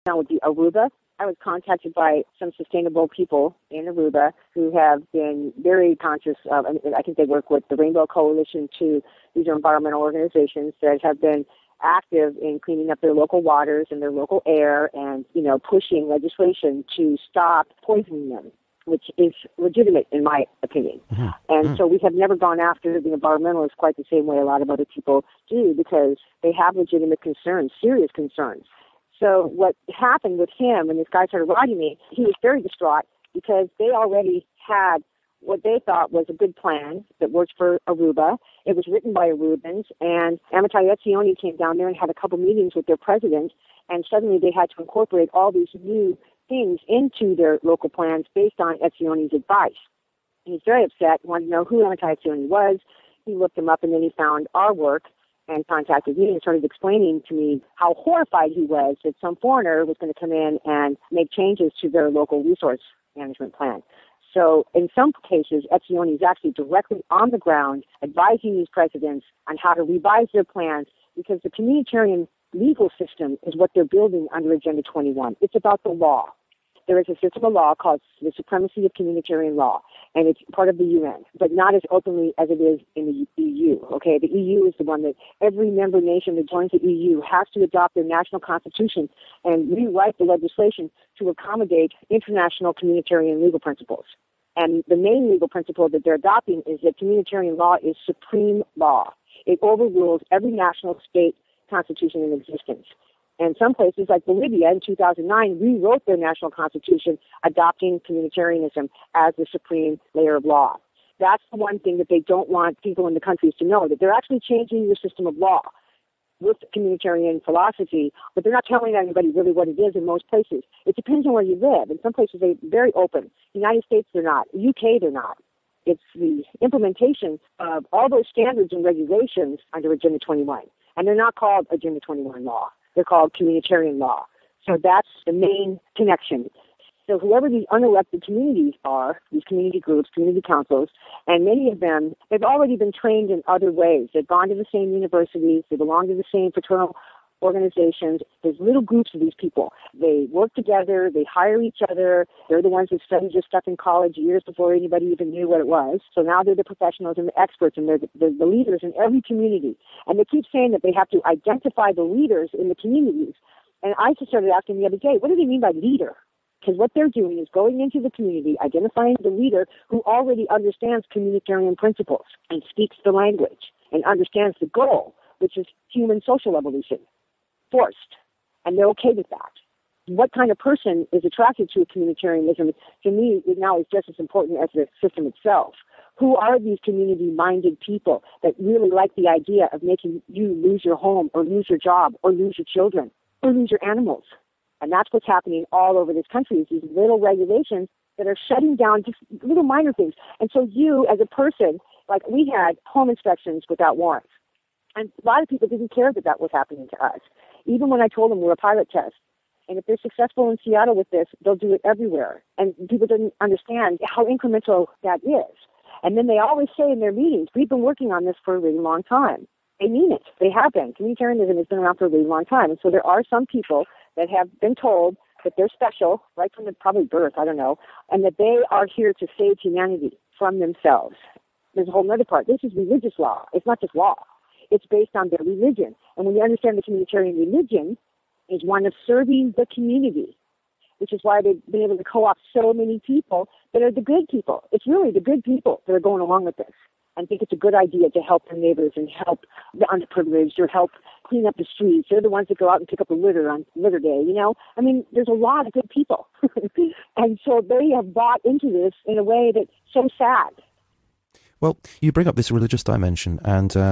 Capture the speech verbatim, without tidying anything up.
Now with the Aruba, I was contacted by some sustainable people in Aruba who have been very conscious of, and I think they work with the Rainbow Coalition too. These are environmental organizations that have been active in cleaning up their local waters and their local air and, you know, pushing legislation to stop poisoning them, which is legitimate in my opinion. Mm-hmm. And mm-hmm. so we have never gone after the environmentalists quite the same way a lot of other people do because they have legitimate concerns, serious concerns. So what happened with him, and this guy started writing me, he was very distraught because they already had what they thought was a good plan that worked for Aruba. It was written by Arubans, and Amitai Etzioni came down there and had a couple meetings with their president, and suddenly they had to incorporate all these new things into their local plans based on Etzioni's advice. And he's very upset, wanted to know who Amitai Etzioni was. He looked him up, and then he found our work and contacted me and started explaining to me how horrified he was that some foreigner was going to come in and make changes to their local resource management plan. So in some cases, Etzioni is actually directly on the ground advising these presidents on how to revise their plans because the communitarian legal system is what they're building under Agenda twenty-one. It's about the law. There is a system of law called the Supremacy of Communitarian Law, and it's part of the U N, but not as openly as it is in the E U, okay? The E U is the one that every member nation that joins the E U has to adopt their national constitution and rewrite the legislation to accommodate international communitarian legal principles. And the main legal principle that they're adopting is that communitarian law is supreme law. It overrules every national state constitution in existence. And some places like Bolivia in two thousand nine rewrote their national constitution adopting communitarianism as the supreme layer of law. That's the one thing that they don't want people in the countries to know, that they're actually changing your system of law with communitarian philosophy, but they're not telling anybody really what it is in most places. It depends on where you live. In some places, they're very open. United States, they're not. U K, they're not. It's the implementation of all those standards and regulations under Agenda twenty-one. And they're not called Agenda twenty-one law. They're called communitarian law. So that's the main connection. So whoever these unelected communities are, these community groups, community councils, and many of them, they've already been trained in other ways. They've gone to the same universities. They belong to the same fraternal organizations. There's little groups of these people. They work together. They hire each other. They're the ones who studied this stuff in college years before anybody even knew what it was. So now they're the professionals and the experts, and they're the, they're the leaders in every community. And they keep saying that they have to identify the leaders in the communities. And I just started asking the other day, what do they mean by leader? Because what they're doing is going into the community, identifying the leader who already understands communitarian principles and speaks the language and understands the goal, which is human social evolution, forced. And they're okay with that. What kind of person is attracted to a communitarianism, to me, it now is just as important as the system itself. Who are these community-minded people that really like the idea of making you lose your home or lose your job or lose your children or lose your animals? And that's what's happening all over this country, is these little regulations that are shutting down just little minor things. And so you, as a person, like we had home inspections without warrants. And a lot of people didn't care that that was happening to us. Even when I told them we're a pilot test. And if they're successful in Seattle with this, they'll do it everywhere. And people didn't understand how incremental that is. And then they always say in their meetings, we've been working on this for a really long time. They mean it. They have been. Communitarianism has been around for a really long time. And so there are some people that have been told that they're special, right from the probably birth, I don't know, and that they are here to save humanity from themselves. There's a whole other part. This is religious law. It's not just law. It's based on their religion. And when you understand the communitarian religion is one of serving the community, which is why they've been able to co-opt so many people that are the good people. It's really the good people that are going along with this and think it's a good idea to help their neighbors and help the underprivileged or help clean up the streets. They're the ones that go out and pick up the litter on litter day, you know? I mean, there's a lot of good people. And so they have bought into this in a way that's so sad. Well, you bring up this religious dimension, and uh,